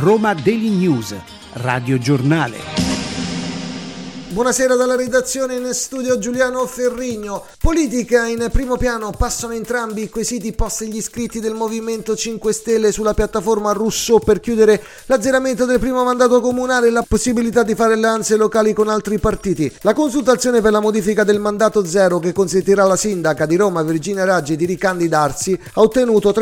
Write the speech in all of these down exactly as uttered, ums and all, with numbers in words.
Roma Daily News, Radio Giornale. Buonasera dalla redazione, in studio Giuliano Ferrigno. Politica in primo piano, passano entrambi i quesiti posti agli iscritti del Movimento cinque Stelle sulla piattaforma Rousseau per chiudere l'azzeramento del primo mandato comunale e la possibilità di fare alleanze locali con altri partiti. La consultazione per la modifica del mandato zero, che consentirà alla sindaca di Roma Virginia Raggi di ricandidarsi, ha ottenuto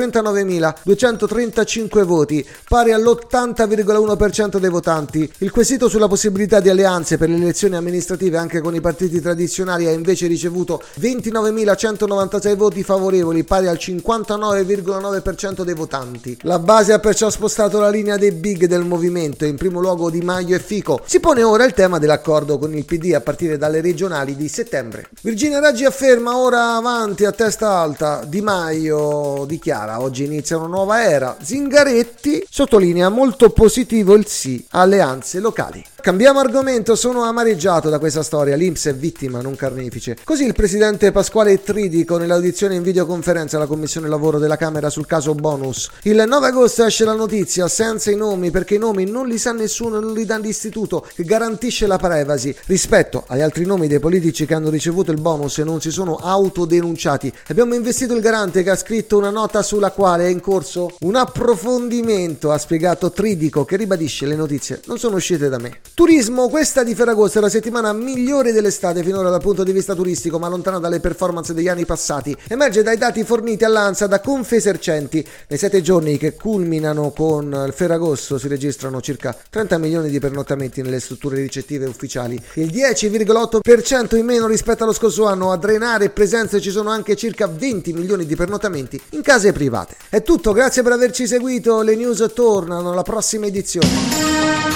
trentanovemiladuecentotrentacinque voti, pari all'ottanta virgola uno per cento dei votanti. Il quesito sulla possibilità di alleanze per le elezioni amministrative anche con i partiti tradizionali ha invece ricevuto ventinovemilacentonovantasei voti favorevoli, pari al cinquantanove virgola nove per cento dei votanti. La base ha perciò spostato la linea dei big del movimento, in primo luogo Di Maio e Fico. Si pone ora il tema dell'accordo con il P D a partire dalle regionali di settembre. Virginia Raggi afferma ora avanti a testa alta. Di Maio dichiara oggi inizia una nuova era. Zingaretti sottolinea molto positivo il sì a alleanze locali. Cambiamo argomento, sono amareggiato da questa storia, l'I N P S è vittima, non carnefice. Così il presidente Pasquale Tridico nell'audizione in videoconferenza alla Commissione Lavoro della Camera sul caso bonus. Il nove agosto esce la notizia senza i nomi, perché i nomi non li sa nessuno, non li dà l'istituto che garantisce la privacy. Rispetto agli altri nomi dei politici che hanno ricevuto il bonus e non si sono autodenunciati, abbiamo investito il garante che ha scritto una nota sulla quale è in corso un approfondimento, ha spiegato Tridico, che ribadisce le notizie non sono uscite da me. Turismo, questa di Ferragosto è la settimana migliore dell'estate finora dal punto di vista turistico, ma lontana dalle performance degli anni passati. Emerge dai dati forniti all'ANSA da Confesercenti. Nei sette giorni che culminano con il Ferragosto si registrano circa trenta milioni di pernottamenti nelle strutture ricettive ufficiali, il dieci virgola otto per cento in meno rispetto allo scorso anno. A drenare presenze ci sono anche circa venti milioni di pernottamenti in case private. È tutto, grazie per averci seguito, le news tornano alla prossima edizione.